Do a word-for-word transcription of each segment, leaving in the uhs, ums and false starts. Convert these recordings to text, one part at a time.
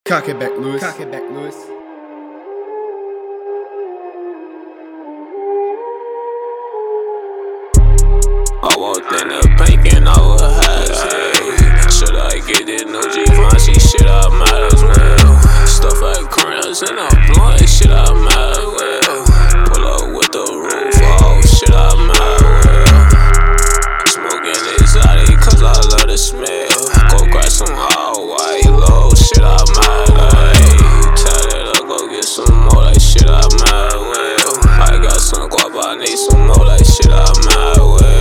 Cock it back, Lewis. Cock it back, Lewis. I walked in the bank and I was high. Should I get this new Givenchy? Shit, I might as well. Stuff like crowns and a blunt. Shit, I might as well. Pull up with the roof off. Shit, I might as well. Smoking exotic cause I love the smell. Go grab some hot white low. Shit, I might as well. Tell it up, go get some more. Like shit, I might as well. I got some guap, I need some more. Like shit, I might as well.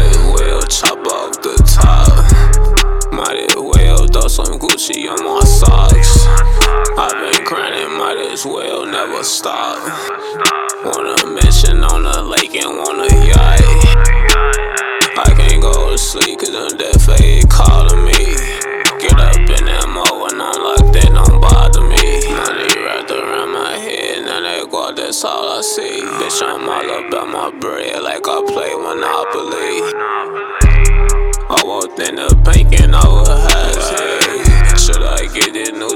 Some Gucci on my socks. I've been grinding, might as well never stop. Wanna mention on the lake and want a yacht. I can't go to sleep cause them death fade calling me. Get up in that mo and I'm like that don't bother me. Money wrapped around my head, now that guap, that's all I see. Bitch, I'm all about my bread like I play Monopoly. I walked in the bank and I was high. Should I get this new